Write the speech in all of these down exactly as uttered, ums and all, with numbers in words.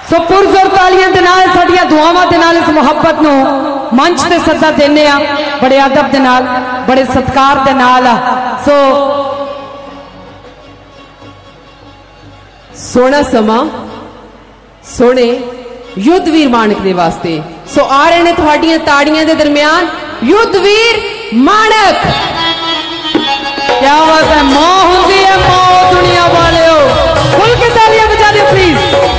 सो पुरजोर तालियां दे नाल साडियां दुआवां दे नाल इस मुहब्बत नूं मंच ते सदा देने आ बड़े अदब दे नाल बड़े सत्कार दे नाल। सो सोना समा सोने युद्धवीर माणक दे वास्ते। सो आ रहे ने थोड़ियां ताड़ियां दे दरमियान युद्धवीर माणक। क्या बात है, मां होंगी है मां दुनिया वाले हो, खुल के तालियां बजा दो प्लीज।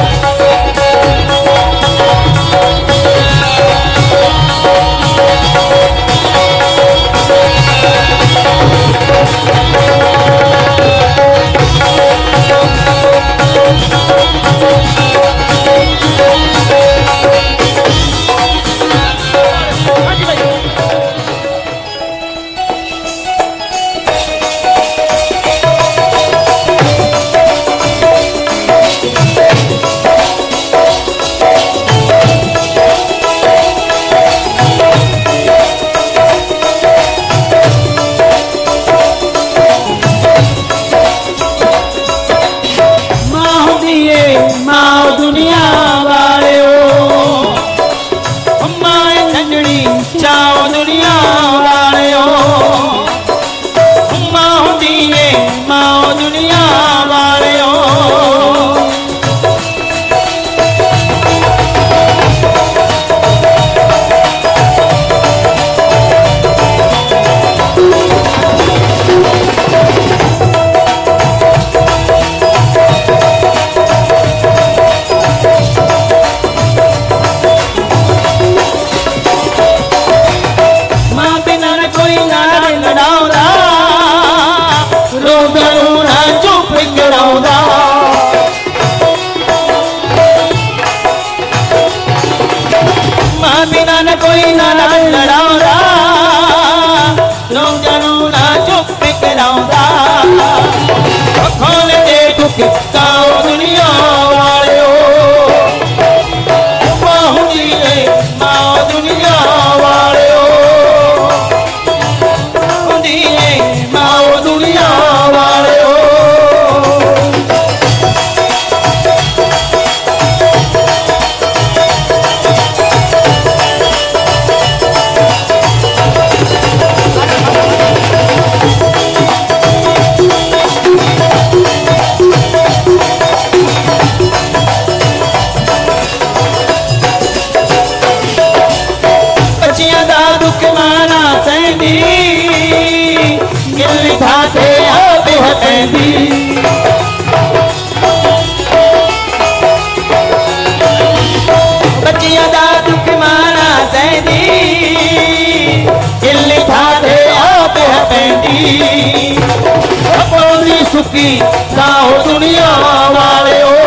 सुखी साहो दुनिया वाले हो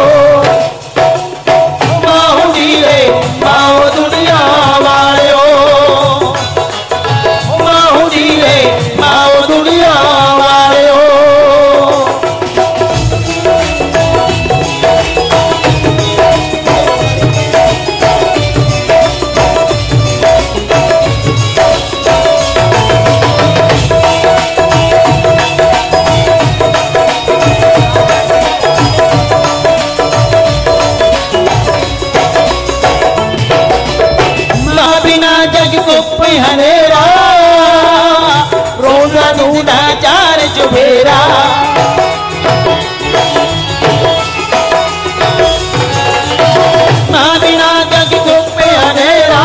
माओ जीरे माओ दुनिया वाले हो माओ जीरे माओ दुनिया वाले हो। हनेरा रोजा ढूंढा चार चुफेरा ना बिना जग को पे हनेरा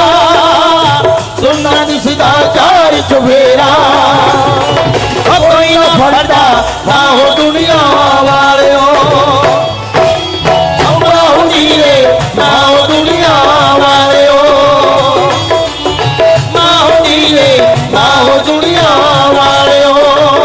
सुनना दिसदा चार चुफेरा कोई ना फड़दा ना हो दुनिया वाले हो माओ जीरे माओ दुनिया वाले हो माओ दुनिया वाले हो।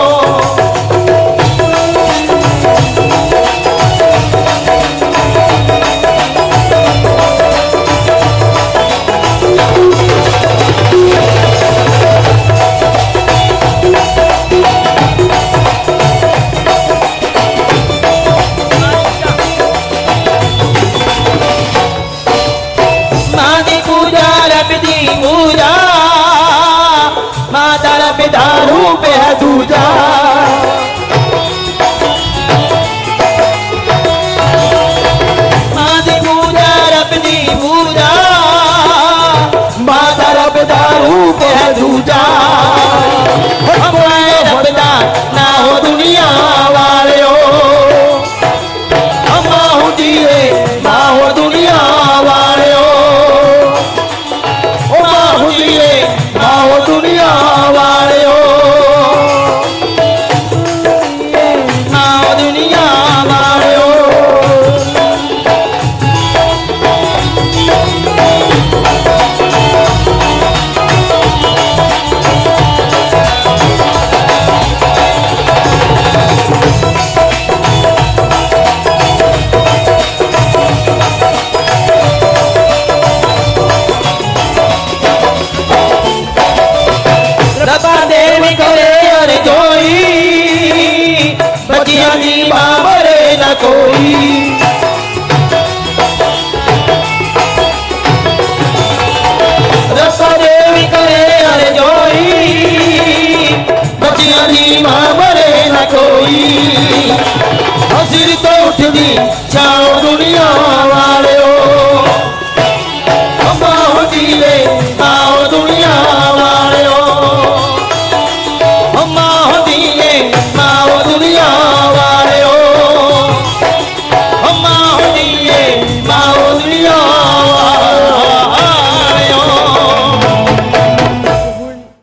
माँ दी पूजा रब दी पूजा माता रब दारू पे है दूजा माँ दी दूजा कोई रब दा ना हो दुनिया वालियो मां हुंदी है मां हो दुनिया वालियो मां हुंदी है मां हो दुनिया वालियो बचिया दी बाबरे न कोई रब्बा देवी करे अरे जोई बचिया दी बाबरे न कोई हसिर तो उठदी छाओ दुनिया वाले